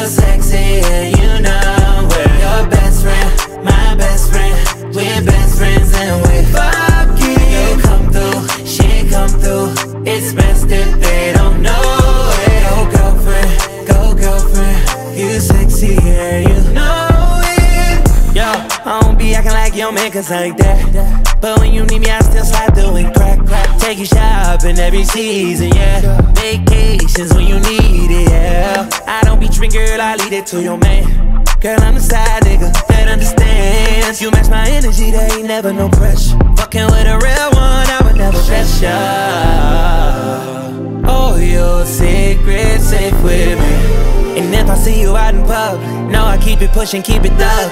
You're sexy and you know it. Your best friend, my best friend. We're best friends and we fucking. You come through, she come through. It's best if they don't know it. Go girlfriend, you sexy and you know it. Yo, I don't be acting like your man cause like that. But when you need me I still slide through and crack. Take you shopping every season, yeah. Vacations when you need it, yeah. I don't be tripping, girl, I leave it to your man. Girl, I'm the side nigga that understands. You match my energy, there ain't never no pressure. Fucking with a real one, I would never stress ya. Oh, your secret safe with me. And if I see you out in public, no, I keep it pushing, keep it thug.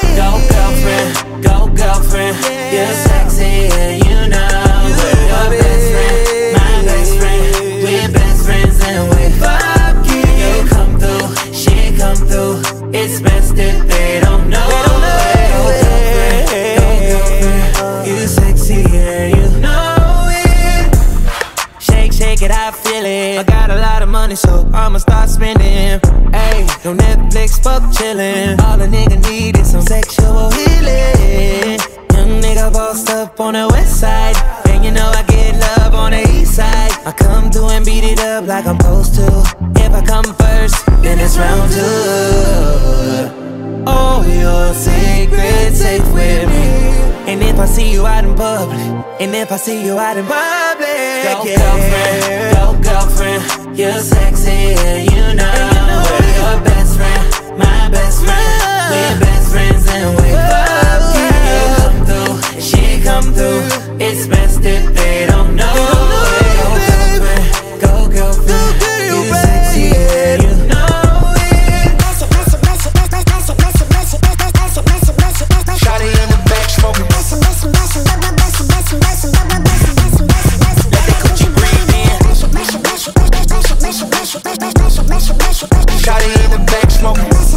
Go girlfriend, you're sexy and you know it. Your best friend, my best friend. We're best friends and we fucking. You come through, she come through. It's best if they don't know it. Go girlfriend, you sexy and you know it. Shake it, I feel it. I got a lot of money, so I'ma start spending. Ayy, no Netflix, fuck chillin'. All a nigga need is some sexual healing. Young nigga bossed up on the west side, and you know I get love on the east side. I come through and beat it up like I'm supposed to. If I come first, then it's round two. Oh, your secret safe with me. And if I see you out in public, go girlfriend, you're sexy and you know it. Your best friend, my best friend. We're best friends and we fucking. You come through, she come through. It's best if they don't know it. Go girlfriend, you sexy and you know it. Shawty in the back smoking. Shawty in the back smoking.